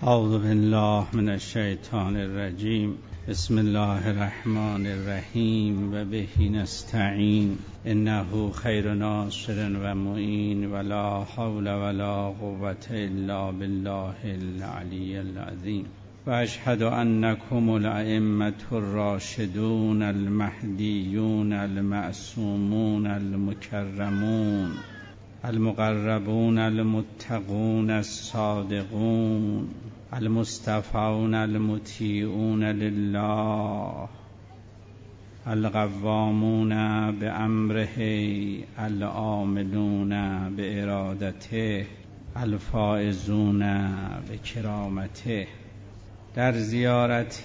اعوذ بالله من الشیطان الرجیم. بسم الله الرحمن الرحیم و به نستعین انه خیر ناصر و معین ولا حول ولا قوة الا بالله العلی العظیم. و اشهد انکم الائمة الراشدون المهدیون المعصومون المکرمون المقربون المتقون الصادقون المصطفون المطیعون لله القوامون بأمره العاملون بإرادته الفائزون بکرامته. در زیارت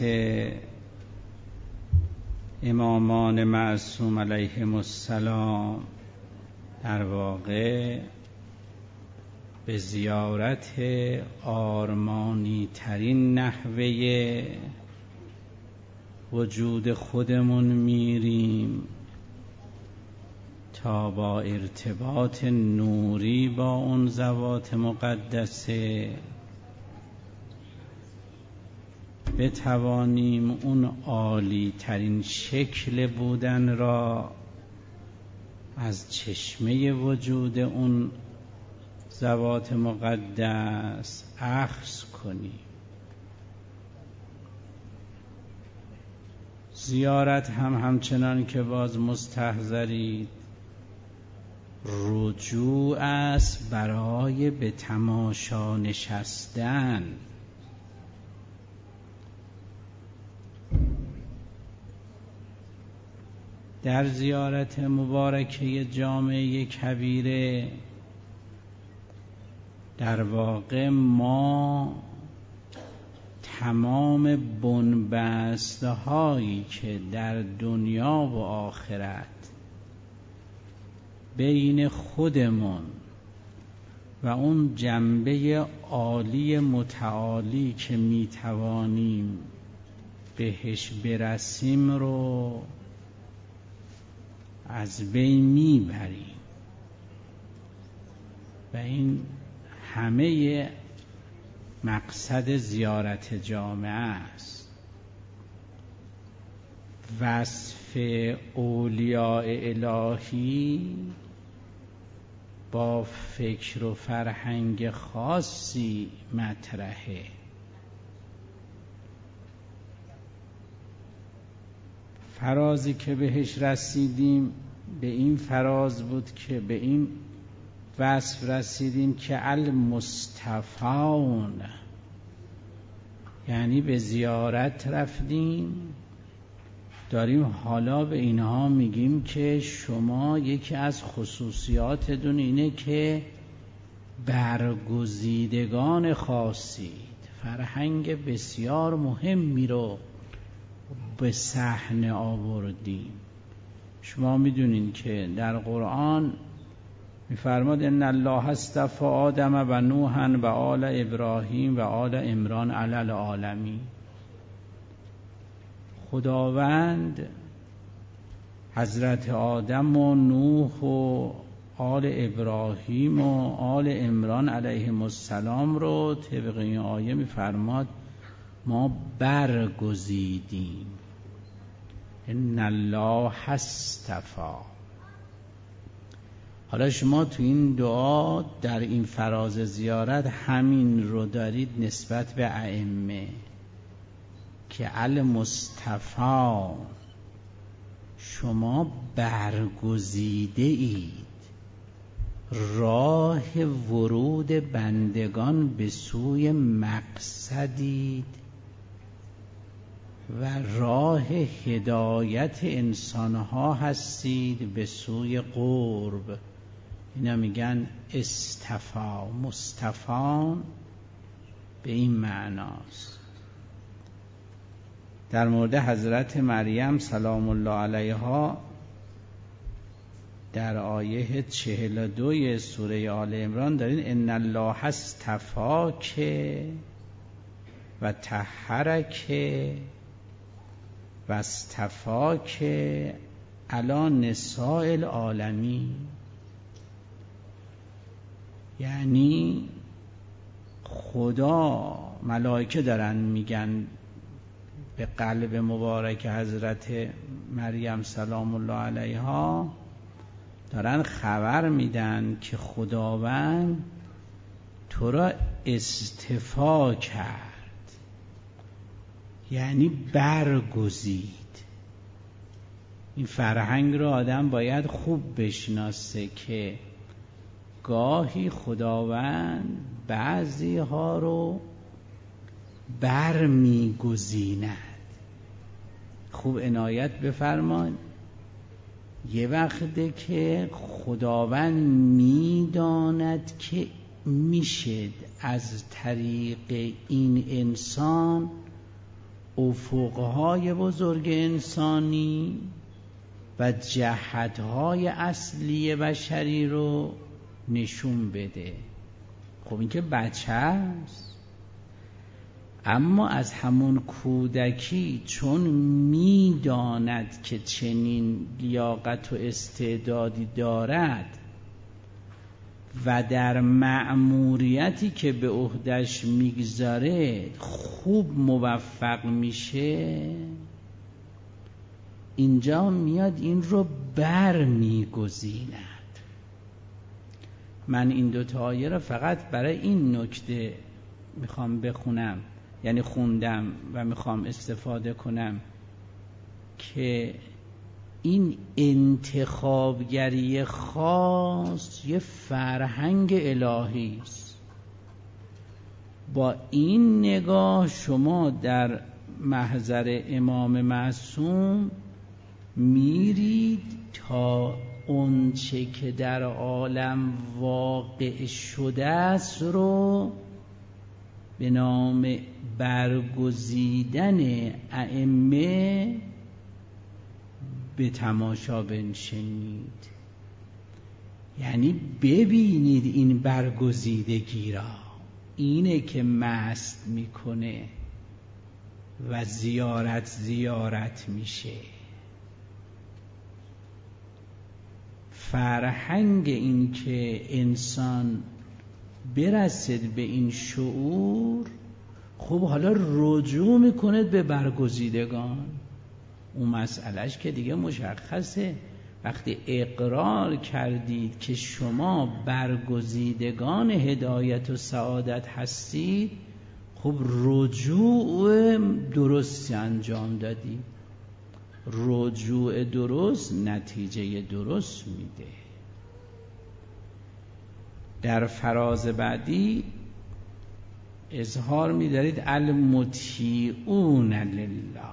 امامان معصوم علیهم السلام در واقع به زیارت آرمانی ترین نحوه وجود خودمون میریم تا با ارتباط نوری با اون ذوات مقدسه بتوانیم اون عالی ترین شکل بودن را از چشمه وجود اون ذوات مقدس اخذ کنیم. زیارت همچنان که باز مستحضرید رجوع است برای به تماشا نشستن. در زیارت مبارکه جامعه کبیره در واقع ما تمام بنبسته هایی که در دنیا و آخرت بین خودمون و اون جنبه عالی متعالی که میتوانیم بهش برسیم رو از بین میبریم و این همه مقصد زیارت جامعه است. وصف اولیاء الهی با فکر و فرهنگ خاصی مطرحه. فرازی که بهش رسیدیم به این فراز بود که به این وصف رسیدیم که المصطفون، یعنی به زیارت رفتیم داریم حالا به اینها میگیم که شما یکی از خصوصیاتتون اینه که برگزیدگان خاصید، فرهنگ بسیار مهمی رو به صحنه آوردیم. شما میدونین که در قرآن میفرماد ان الله اصطفى آدم و نوحا و آل ابراهیم و آل عمران علی العالمین. خداوند حضرت آدم و نوح و آل ابراهیم و آل عمران علیهم السلام رو طبق این آیه میفرماد ما برگزیدیم. ان الله اصطفى. حالا شما تو این دعا در این فراز زیارت همین رو دارید نسبت به ائمه که المصطفی، شما برگزیده اید، راه ورود بندگان به سوی مقصدید و راه هدایت انسانها هستید به سوی قرب. اینا میگن اصطفا. مصطفان به این معناست. در مورد حضرت مریم سلام الله علیها در آیه 42 سوره آل عمران دارین ان الله اصطفاک و طهرک و اصطفاک علی نساء العالمین. یعنی خدا ملائکه دارن میگن به قلب مبارک حضرت مریم سلام الله علیها، دارن خبر میدن که خداوند تو را اصطفا کرد، یعنی برگزید. این فرهنگ رو آدم باید خوب بشناسه که گاهی خداوند بعضی ها رو برمیگزیند. خوب عنایت بفرمایید. یه وقته که خداوند میداند که میشه از طریق این انسان افقهای بزرگ انسانی و جهتهای اصلی بشری رو نشون بده. خب این که بچه است، اما از همون کودکی چون میداند که چنین لیاقت و استعدادی دارد و در مأموریتی که به عهده‌اش میگذاره خوب موفق میشه، اینجا میاد این رو بر میگزیند. من این دوتا آیه رو فقط برای این نکته میخوام بخونم، یعنی خوندم و میخوام استفاده کنم که این انتخابگری خاص یه فرهنگ الهی است. با این نگاه شما در محضر امام معصوم میرید تا اونچه که در عالم واقع شده است رو به نام برگزیدن ائمه به تماشا بنشینید، یعنی ببینید این برگزیدگی را. اینه که مست میکنه و زیارت میشه. فرهنگ این که انسان برسد به این شعور، خب حالا رجوع میکنه به برگزیدگان. اون مسئلهش که دیگه مشخصه. وقتی اقرار کردید که شما برگزیدگان هدایت و سعادت هستید، خب رجوع درستی انجام دادید. رجوع درست نتیجه درست میده. در فراز بعدی اظهار می‌دارید المطیعون لله،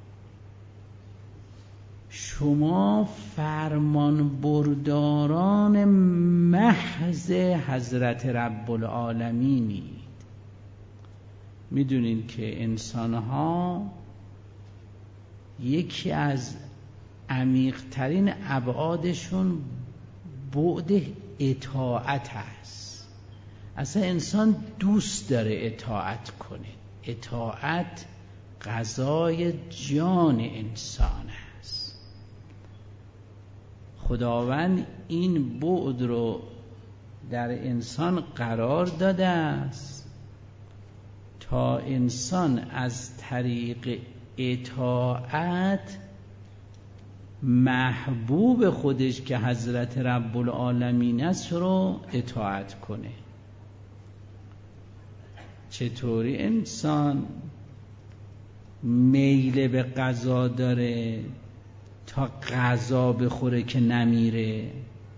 شما فرمان برداران محض حضرت رب العالمینید. میدونید که انسان‌ها یکی از عمیق‌ترین ابعادشون بعد اطاعت است. اصلا انسان دوست داره اطاعت کنه. اطاعت غذای جان انسان است. خداوند این بعد رو در انسان قرار داده است تا انسان از طریق اطاعت محبوب خودش که حضرت رب العالمین است رو اطاعت کنه. چطوری انسان میل به غذا داره تا غذا بخوره که نمیره؟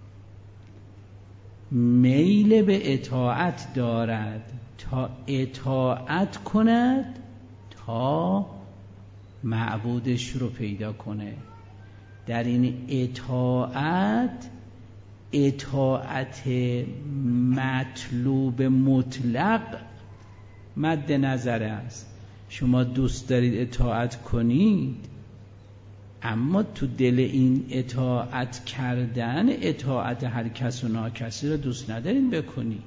میل به اطاعت دارد تا اطاعت کند تا معبودش رو پیدا کنه. در این اطاعت مطلوب مطلق مد نظر است. شما دوست دارید اطاعت کنید، اما تو دل این اطاعت کردن اطاعت هر کس و ناکسی رو دوست ندارید بکنید.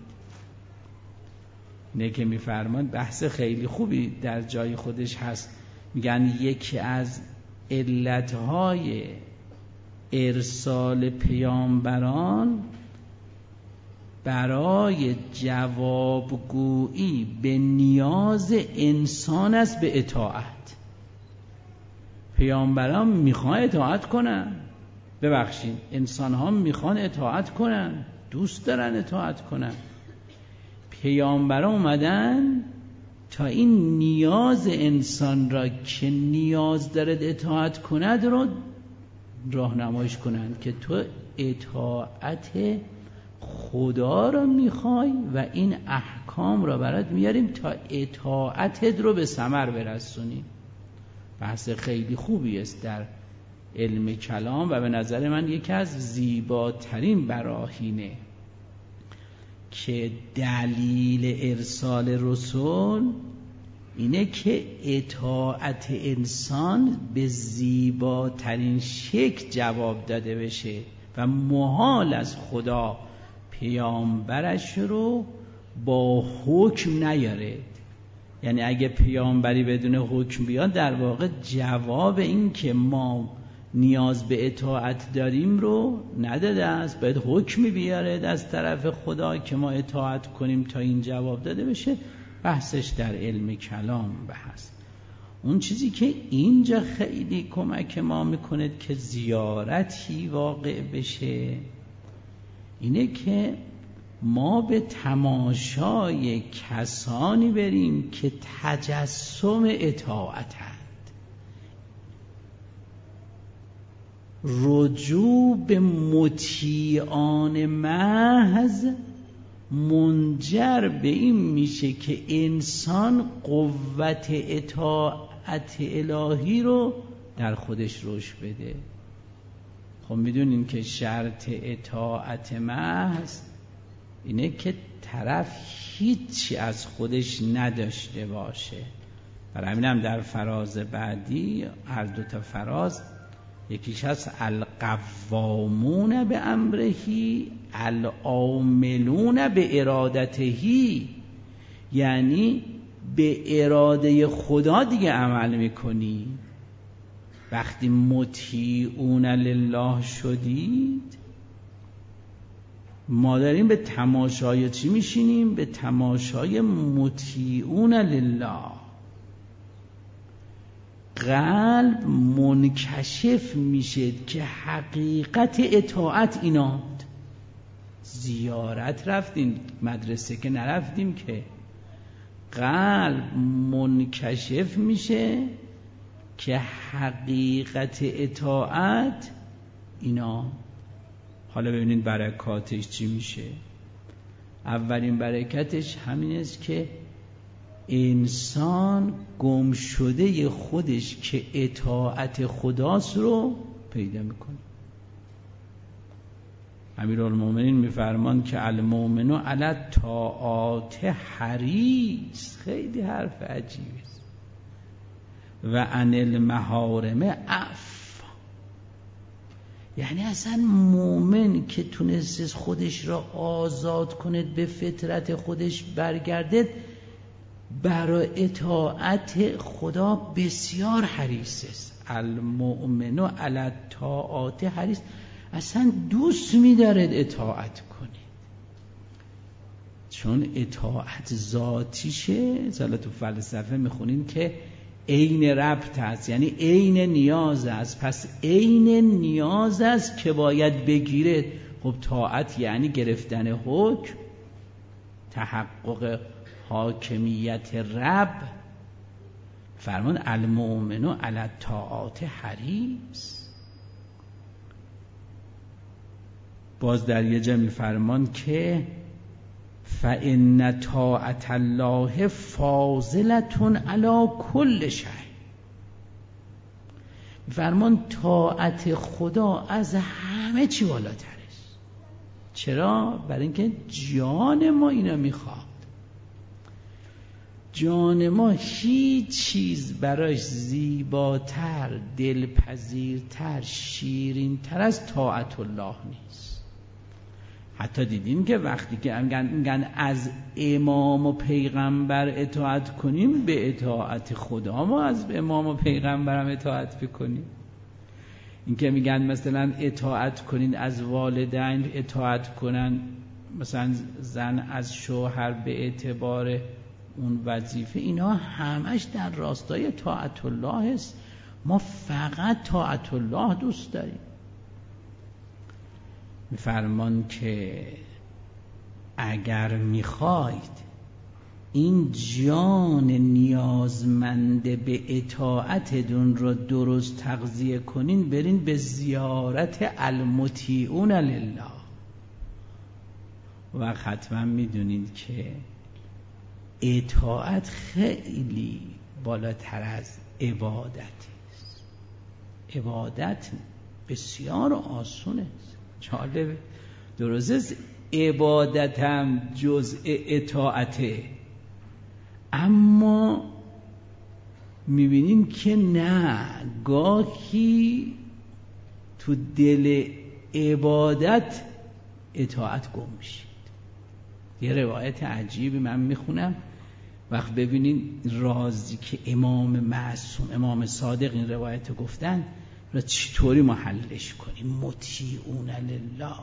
نه که میفرمان بحث خیلی خوبی در جای خودش هست. میگن یکی از علتهای ارسال پیامبران برای جوابگویی به نیاز انسان است به اطاعت. پیامبران میخوان اطاعت کنن، ببخشید انسان ها میخوان اطاعت کنن، دوست دارن اطاعت کنن. پیامبران اومدن تا این نیاز انسان را که نیاز دارد اطاعت کند رو راهنماییش کنند که تو اطاعت خدا را میخوای و این احکام را برات میاریم تا اطاعتت رو به ثمر برسونی. بحث خیلی خوبی است در علم کلام و به نظر من یکی از زیباترین براهینه که دلیل ارسال رسول اینه که اطاعت انسان به زیباترین شکل جواب داده بشه و محال از خدا پیامبرش رو با حکم نیاره. یعنی اگه پیامبری بدون حکم بیاد در واقع جواب این که ما نیاز به اطاعت داریم رو نداده است، باید حکمی بیاره از طرف خدا که ما اطاعت کنیم تا این جواب داده بشه. بحثش در علم کلام بحث. اون چیزی که اینجا خیلی کمک ما میکنه که زیارتی واقع بشه اینه که ما به تماشای کسانی بریم که تجسم اطاعتند. رجوع به مطیعان محض منجر به این میشه که انسان قوت اطاعت الهی رو در خودش رشد بده. خب میدونین که شرط اطاعت محض اینه که طرف هیچی از خودش نداشته باشه. برای همین هم در فراز بعدی هر دو تا فراز یکیش هست القوامون به امرهی العاملون به ارادتهی، یعنی به اراده خدا دیگه عمل میکنی. وقتی مطیعون لله شدید ما داریم به تماشای چی میشینیم؟ به تماشای مطیعون لله. قلب منکشف میشه که حقیقت اطاعت ایناست. زیارت رفتیم، مدرسه که نرفتیم که. قلب منکشف میشه که حقیقت اطاعت اینا. حالا ببینید برکاتش چی میشه. اولین برکتش همین است که انسان گم شده خودش که اطاعت خداست رو پیدا میکنه. امیرالمومنین میفرمان که المؤمن علی الطاعات حریص. خیلی حرف عجیبی است. و عن المحارم عفو. یعنی اصلا مومن که تونست خودش را آزاد کنه به فطرت خودش برگرده برای اطاعت خدا بسیار حریص است. المؤمن علی الطاعات حریص. اصلا دوست می‌دارد اطاعت کنید، چون اطاعت ذاتیشه. حالا تو فلسفه میخونیم که عین ربط است، یعنی عین نیاز است. پس عین نیاز است که باید بگیره. خب طاعت یعنی گرفتن حکم، تحقق حاکمیت رب. فرمان المؤمن علی الطاعات حریص. باز در یه جا میفرمان که فإن طاعت الله فاضلة علی کل شیء. میفرمان طاعت خدا از همه چی بالاتر است. چرا؟ برای اینکه جان ما اینا میخواد. جان ما هیچ چیز براش زیباتر، دلپذیرتر، شیرینتر از طاعت الله نیست. حتی دیدیم که وقتی که میگن از امام و پیغمبر اطاعت کنیم، به اطاعت خدا ما از امام و پیغمبرم اطاعت بکنیم. این که میگن مثلا اطاعت کنین از والدین، اطاعت کنن مثلا زن از شوهر به اعتبار اون وظیفه، اینا همش در راستای طاعت الله است. ما فقط طاعت الله دوست داریم. میفرمان که اگر میخواید این جان نیازمند به اطاعتتون رو درست تغذیه کنین، برین به زیارت المطیعون لله. و حتما میدونید که اطاعت خیلی بالاتر از عبادت است. عبادت بسیار آسونه، جالبه، درسته عبادت هم جزء اطاعته، اما میبینیم که نه، گاهی تو دل عبادت اطاعت گم میشه. یه روایت عجیبی من میخونم، وقت ببینین رازی که امام معصوم، امام صادق این روایت گفتن را چطوری ما حلش کنیم. مطیعون لله.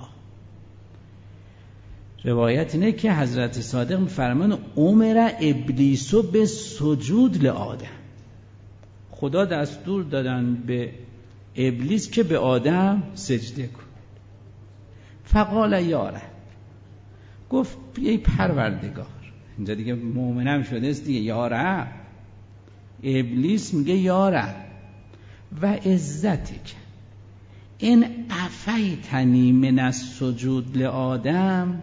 روایت اینه که حضرت صادق میفرمان امر ابلیس به سجود لآدم. خدا دستور دادن به ابلیس که به آدم سجده کن. فقال یا رب، گفت ای پروردگار. اینجا دیگه مؤمنم شده است دیگه، یا رب. ابلیس میگه یا رب و عزتک ان عفیتنی من السجود لآدم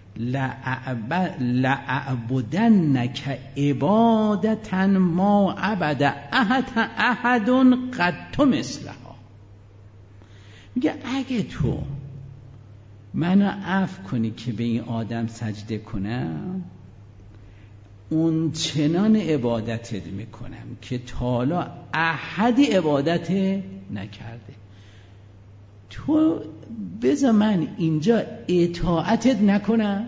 لأعبدنک عبادة ما عبد احد قط مثلها. میگه اگه تو منو عفو کنی که به این آدم سجده کنم، اون چنان عبادتت میکنم که تا حالا احدی عبادت نکرده. تو بذار من اینجا اطاعتت نکنم،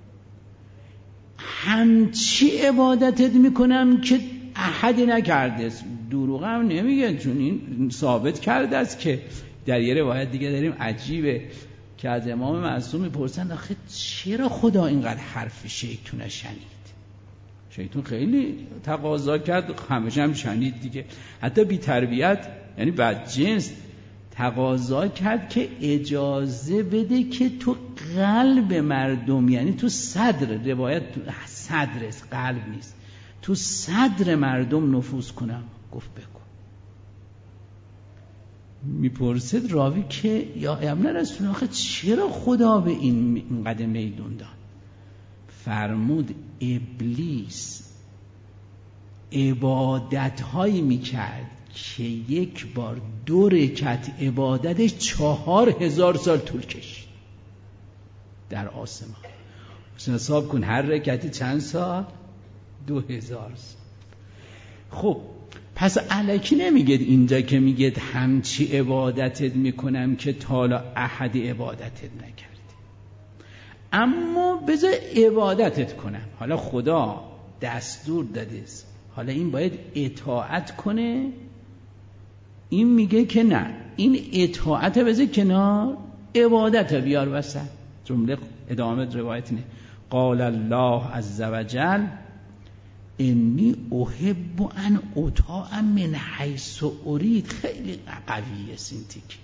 همچی عبادتت میکنم که احدی نکرده. دروغ هم نمیگه، چون این ثابت کرده است که در یه روایت دیگه داریم عجیبه که از امام معصوم میپرسن آخه چرا خدا اینقدر حرف شیطون شنید؟ شیطون خیلی تقاضا کرد، همیشه هم شنید دیگه، حتی بی تربیت یعنی بدجنس تقاضا کرد که اجازه بده که تو قلب مردم، یعنی تو صدر، روایت تو صدر است، قلب نیست، تو صدر مردم نفوذ کنم. گفت بکن. میپرسد راوی که یا ابن رسول آخه چرا خدا به اینقدر میدون داد؟ فرمود ابلیس عبادت هایی میکرد که یک بار 2 رکعت عبادتش 4000 سال طول کشید در آسمان. حساب کن هر رکعتی چند سال؟ 2000 سال. خب پس الکی نمیگید اینجا که میگید همچی عبادتت میکنم که تا حالا احدی عبادتت نکردی، اما بذار عبادتت کنم. حالا خدا دستور داده، حالا این باید اطاعت کنه. این میگه که نه، این اطاعت بذار کنار، عبادت بیار وسط. جمله ادامه روایت اینه قال الله عز وجل انی احب ان اطاع من حیث ارید. خیلی قویه سینتیک.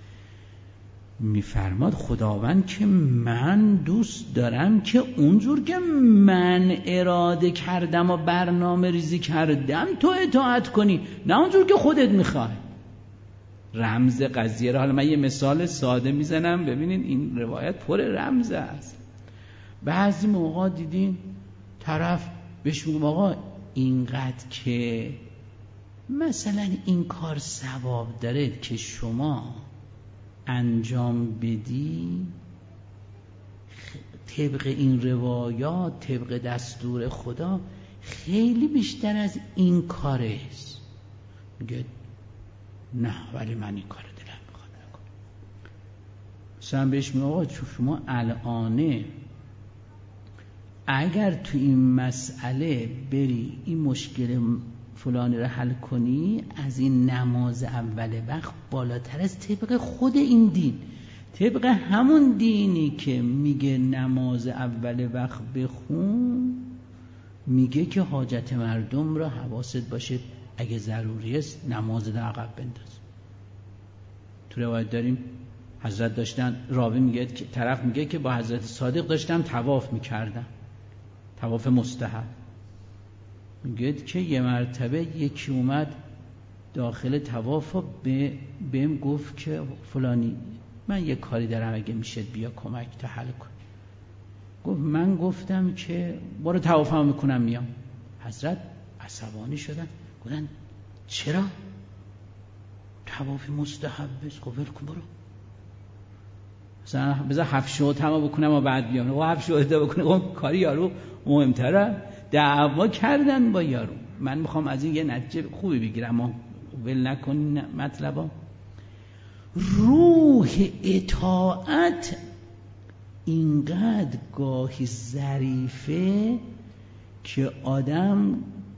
میفرماد خداوند که من دوست دارم که اونجور که من اراده کردم و برنامه ریزی کردم تو اطاعت کنی، نه اونجور که خودت میخوای. رمز قضیه را حالا من یه مثال ساده میزنم، ببینین این روایت پر رمز است. بعضی موقع دیدین طرف بهش میگم آقا اینقدر که مثلا این کار ثواب داره که شما انجام بدی، طبق این روایات، طبق دستور خدا خیلی بیشتر از این کاره است. میگه نه ولی من این کار دلم میخواد نکنم. مثلا بهش میگه آقا شما الانه اگر تو این مسئله بری این مشکل فلانی رو حل کنی، از این نماز اول وقت بالاتر از طبق خود این دین، طبق همون دینی که میگه نماز اول وقت بخون، میگه که حاجت مردم را حواست باشه اگه ضروری است نماز در عقب بنداز. تو روایت داریم حضرت داشتن، راوی میگه که طرف میگه که با حضرت صادق داشتم طواف میکردم، طواف مستحب. میگه که یه مرتبه یکی اومد داخل طواف و بهم گفت که فلانی من یه کاری دارم اگه میشه بیا کمک تا حل کن. گفت من گفتم که برو طوافم میکنم میام. حضرت عصبانی شدن، گفتن چرا؟ طواف مستحب است. گفت ول کن برو، مثلا بذار 7 شوطمو بکنم و بعد بیام. و 7 شوطه بکنه اون کاری یارو مهمتره. دعوا کردن با یارو. من میخوام از این یه نتیجه خوبی بگیرم و ول نکنین مطلبا. روح اطاعت اینقدر گاهی ظریفه که آدم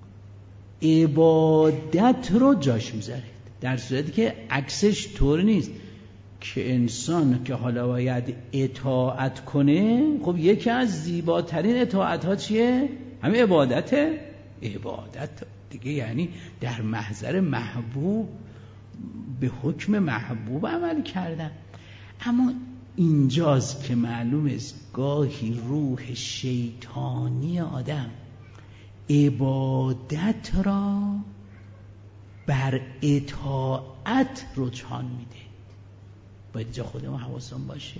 عبادت رو جاش میذاره، در صورتی که عکسش طور نیست که انسان که حالا باید اطاعت کنه، خب یکی از زیباترین اطاعت ها چیه؟ همین عبادته. عبادت دیگه یعنی در محضر محبوب به حکم محبوب عمل کردن. اما اینجاست که معلوم است گاهی روح شیطانی آدم عبادت را بر اطاعت رجحان میده. باید جا خودمون حواسمون باشه.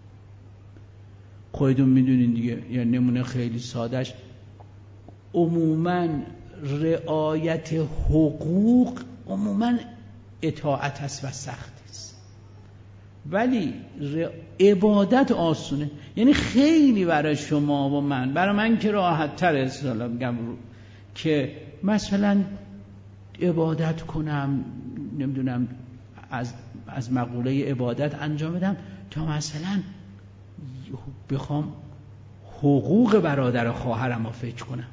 خودتون میدونین دیگه، یا نمونه خیلی سادهش، عموما رعایت حقوق عموما اطاعت است و سخت است، ولی عبادت آسونه. یعنی خیلی برای شما و من، برای من که راحت تر است میگم که مثلا عبادت کنم، نمیدونم از مقوله عبادت انجام بدم تا مثلا بخوام حقوق برادر و خواهرم رو فکر کنم.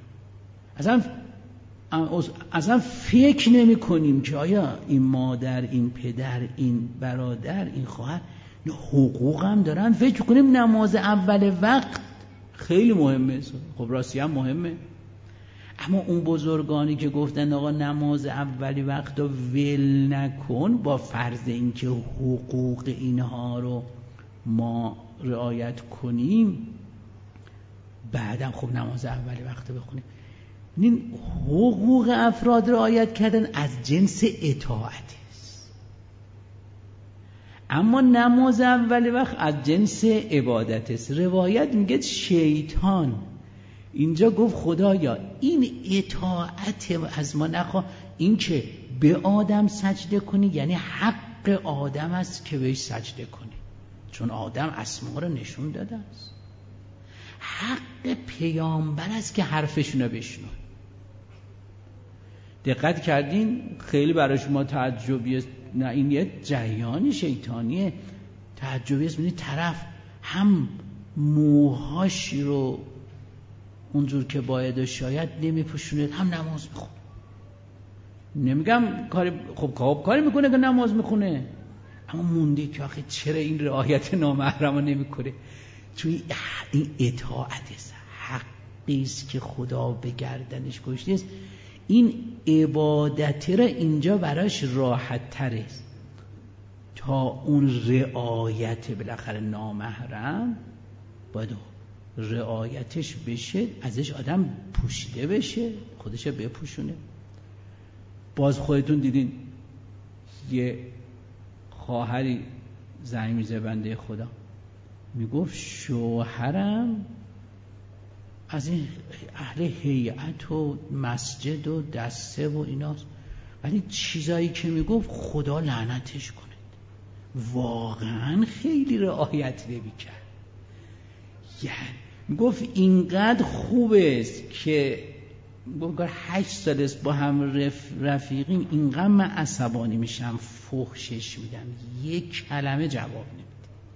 اصلا فکر نمی کنیم که آیا این مادر، این پدر، این برادر، این خواهر حقوق هم دارن. فکر کنیم نماز اول وقت خیلی مهمه. خب راستی هم مهمه، اما اون بزرگانی که گفتن آقا نماز اولی وقت رو ول نکن، با فرض اینکه حقوق اینها رو ما رعایت کنیم، بعدم خب نماز اولی وقت بخونیم. این حقوق افراد رعایت کردن از جنس اطاعت است، اما نماز اولی وقت از جنس عبادت است. روایت میگه شیطان اینجا گفت خدایا این اطاعت از ما نخواه، این که به آدم سجده کنی یعنی حق آدم است که بهش سجده کنی، چون آدم اسما رو نشون داده است. حق پیامبر است که حرفشون رو بشنو. دقت کردین؟ خیلی برای شما تعجبی است؟ نه، این یه جریان شیطانیه. تعجبی است ببینید طرف هم موهاش رو اونجور که باید و شاید نمیپوشونه، هم نماز میخونه. نمیگم کاری میکنه که نماز میخونه، اما موندی که آخه چرا این رعایت نامحرم رو نمیکنه؟ چون این اطاعت است، حقی است که خدا به گردنش گذاشته است. این عبادت را اینجا براش راحت تر است تا اون رعایت بالاخره نامحرم باید رعایتش بشه، ازش آدم پوشیده بشه، خودش بپوشونه. باز خودتون دیدین یه خواهری زنگ میزه بنده خدا، میگفت شوهرم از این اهل هیئت و مسجد و دسته و ایناست، ولی چیزایی که میگفت خدا لعنتش کنه. واقعا خیلی رعایت نمی‌کرد. یعنی میگفت اینقدر خوبه است که گفت 8 سال است با هم رفیقیم، اینقدر من عصبانی میشم فحشش میدم، یک کلمه جواب نمیده.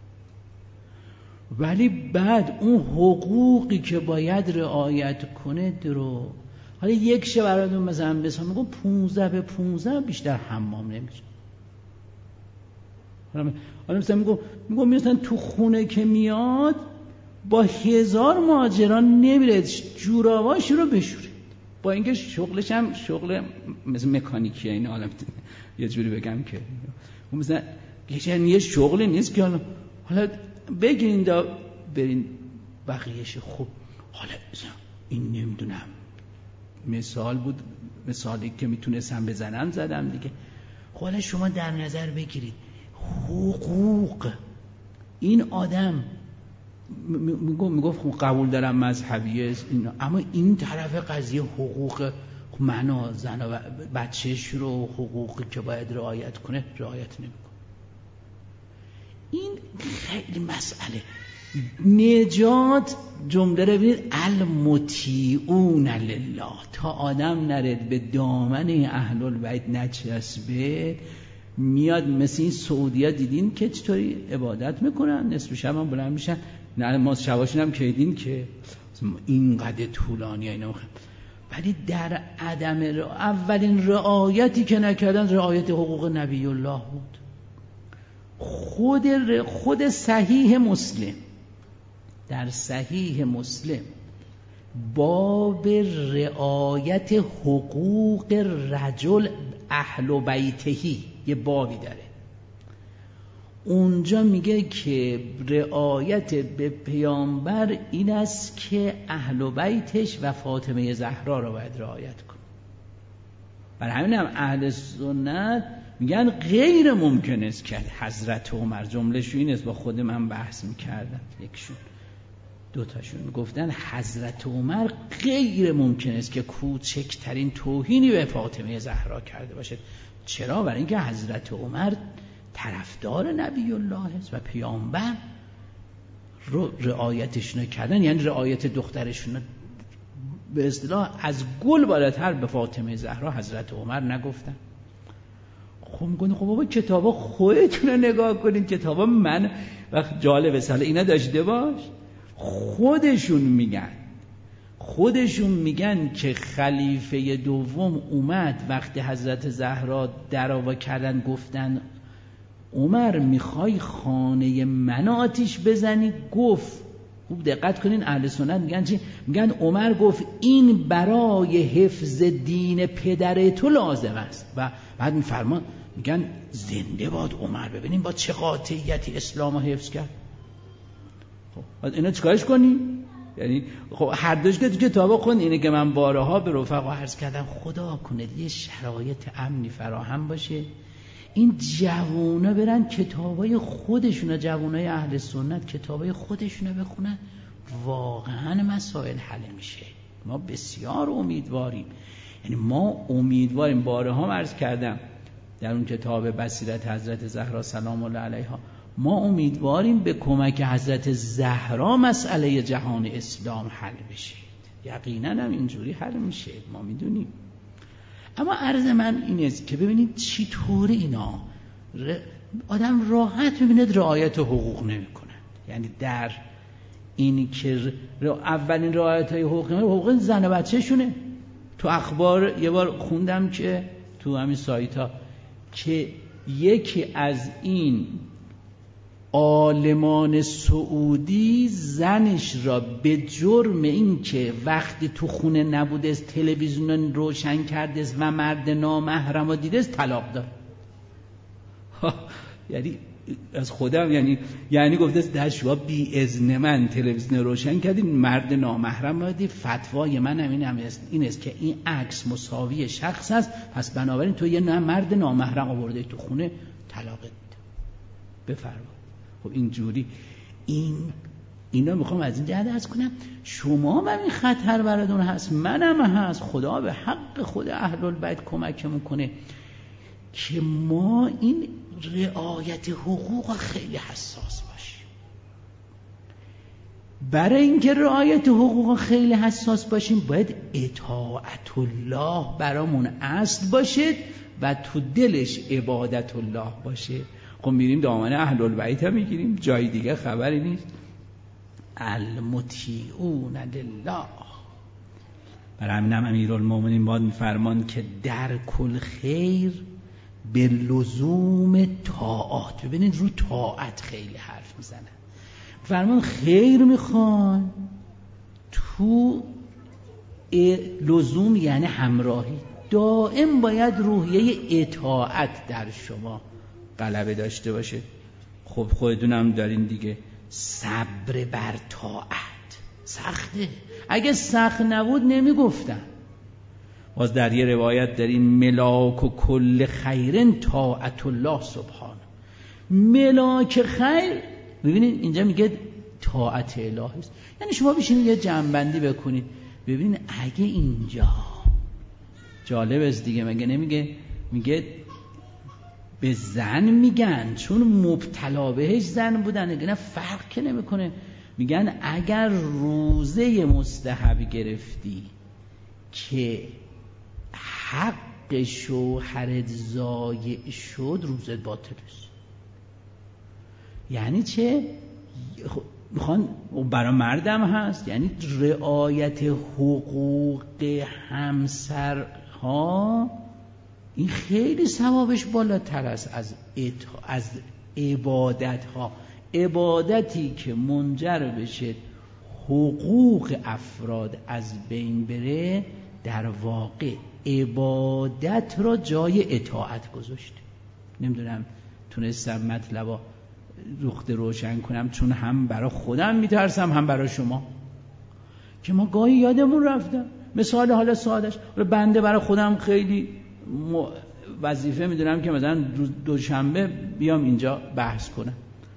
ولی بعد اون حقوقی که باید رعایت کنه درو، حالا یک شه براتون مثلا میگم 15 به 15 بیشتر حمام نمیره. حالا مثلا میگم مثلا تو خونه که میاد با 1000 ماجران نمیره جوراباش رو بشوره، با اینکه شغلش هم شغل مثل مکانیکیه. این حالا یه جوری بگم که مثلا یه شغلی نیست که حالا بگیرین دا برین بقیهش. خب حالا این نمیدونم مثال بود، مثالی که میتونستم بزنم زدم دیگه. حالا شما در نظر بگیرید حقوق این آدم میگفت قبول دارم مذهبیه اما این طرف قضیه حقوق من و زن و بچهش رو حقوقی که باید رعایت کنه رعایت نمیکنه. این خیلی مسئله نجات جمله رو ببینید المطیعون لله، تا آدم نرد به دامن اهل البیت نچسبه میاد. مثل این سعودی ها دیدین که چطوری عبادت میکنن، نصف شب هم بلند میشن، نه ما شباشون هم که دیدین که اینقدر طولانی اینا، ولی در عدم اولین رعایتی که نکردن رعایت حقوق نبی الله بود. خود صحیح مسلم، در صحیح مسلم باب رعایت حقوق رجل اهل بیتهی یه بابی داره، اونجا میگه که رعایت به پیامبر این است که اهل بیتش و فاطمه زهرا را باید رعایت کنه. برای همین هم اهل سنت میگن غیر ممکن است که حضرت عمر، جمله‌شو این است، با خود من بحث میکردم، یکشون دوتاشون گفتن حضرت عمر غیر ممکن است که کوچکترین توهینی به فاطمه زهرا کرده باشد. چرا؟ برای اینکه حضرت عمر طرفدار نبی الله است و پیامبر رو رعایتش نکردن، یعنی رعایت دخترشون به اصطلاح از گل بالاتر به فاطمه زهرا حضرت عمر نگفتن. خب میگن خب بابا کتابا خودتون رو نگاه کنید، کتابا من وقت جالبه ساله اینا داشته باش. خودشون میگن که خلیفه دوم اومد وقتی حضرت زهرا دعوا کردن، گفتن عمر میخوای خانه من آتیش بزنی؟ گفت، خوب دقت کنین اهل سنت میگن چی؟ میگن عمر گفت این برای حفظ دین پدر تو لازم است. و بعد میفرمان میگن زنده باد عمر. ببینیم با چه قاطعیتی اسلامو حفظ کرد. خب اینا چیکارش کنی؟ یعنی خب هر دوش که تو کتابا خون اینه که من بارها به رفقا عرض کردم خدا کنه یه شرایط امنی فراهم باشه، این جوونا برن کتابای خودشون، جوونای اهل سنت کتابای خودشون بخونن، واقعا مسائل حل میشه. ما بسیار امیدواریم، یعنی ما امیدواریم، بارها عرض کردم در اون کتاب بصیرت حضرت زهرا سلام الله علیها، ما امیدواریم به کمک حضرت زهرا مسئله جهان اسلام حل بشه. یقینا هم اینجوری حل میشه، ما میدونیم. اما عرض من این است که ببینید چطوری اینا آدم راحت میبیند رعایت حقوق نمی کنند. یعنی در این که اولین رعایت های حقوق زن و بچه شونه. تو اخبار یه بار خوندم که تو همین سایت ها که یکی از این عالمان سعودی زنش را به جرم این که وقتی تو خونه نبوده تلویزیون روشن کرده و مرد نامحرم رو دیده طلاق داد. یعنی از خودم یعنی گفته در شما بی اذن من تلویزیون روشن کردین، مرد نامحرم رو دید، فتوای من هم این است که این عکس مساوی شخص است، پس بنابراین تو یه مرد نامحرم آورده تو خونه، طلاق دید. بفرما. خب اینجوری اینا میخوام از این جهت عرض کنم شما هم این خطر براتون هست، منم هست. خدا به حق خود اهل البیت کمکمون کنه که ما این رعایت حقوق خیلی حساس باشیم. برای اینکه رعایت حقوق خیلی حساس باشیم باید اطاعت الله برامون اصل باشه و تو دلش عبادت الله باشه. خب میریم دامن اهل البیت هم میگیریم، جای دیگه خبری نیست. المطیعون لله. برای همین امیرالمومنین باید میفرمان که در کل خیر به لزوم طاعات. ببینید رو طاعت خیلی حرف میزنن. فرمان خیر میخوان، تو لزوم یعنی همراهی، دائم باید روحیه اطاعت در شما غلبه داشته باشه. خب خودتونم دارین دیگه، صبر بر طاعت سخته. اگه سخت نبود نمیگفتن. باز در یه روایت دارین ملاک و کل خیرن طاعت الله سبحانه. ملاک خیر، ببینید اینجا میگه طاعت الهی است. یعنی شما بشینید یه جمع‌بندی بکنید ببینید اگه اینجا جالب است دیگه، مگه نمیگه، میگه به زن میگن چون مبتلا بهش زن بودن، نه فرق که نمیکنه. میگن اگر روزه مستحب گرفتی که حق شوهرت ضایع شد، روزت باطل است. یعنی چه؟ میخوان برای مردم هست، یعنی رعایت حقوق همسرها این خیلی ثوابش بالاتر است از عبادت ها. عبادتی که منجر بشه حقوق افراد از بین بره، در واقع عبادت را جای اطاعت گذاشته. نمیدونم تونستم مطلبا رخت روشن کنم، چون هم برای خودم میترسم هم برای شما، که ما گاهی یادمون رفتم. مثال حالا سادش، بنده برای خودم خیلی وظیفه میدونم که مثلا دوشنبه بیام اینجا بحث کنم.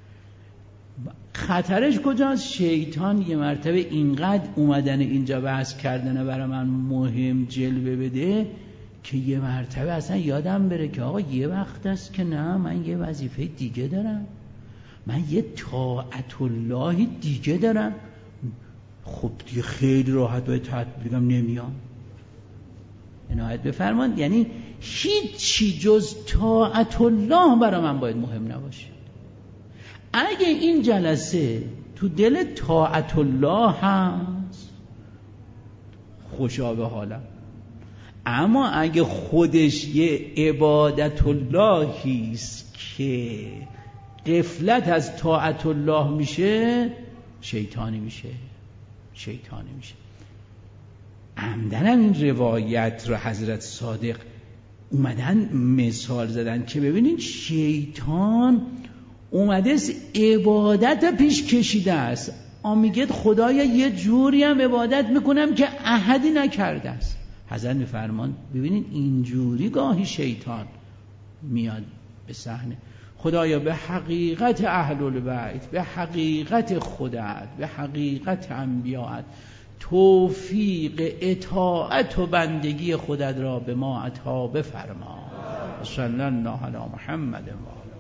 خطرش کجاست؟ شیطان یه مرتبه اینقدر اومدن اینجا بحث کردنه برای من مهم جلوه بده که یه مرتبه اصلا یادم بره که آقا یه وقت است که نه، من یه وظیفه دیگه دارم، من یه طاعت الله دیگه دارم. خب دیگه خیلی راحت باید بگم نمیام. عنایت بفرمان. یعنی هیچی جز طاعت الله برای من باید مهم نباشه. اگه این جلسه تو دل طاعت الله هست خوشا به حالم، اما اگه خودش یه عبادت اللهی است که غفلت از طاعت الله میشه، شیطانی میشه. عمدن هم این روایت رو حضرت صادق اومدن مثال زدن که ببینید شیطان اومده عبادت پیش کشیده است، میگه خدایا یه جوری هم عبادت میکنم که احدی نکرده است. حضرت میفرمان ببینید اینجوری گاهی شیطان میاد به صحنه. خدایا به حقیقت اهل البیت، به حقیقت خودت، به حقیقت انبیاءت توفیق اطاعت و بندگی خودت را به ما عطا بفرما. صلی الله علی محمد و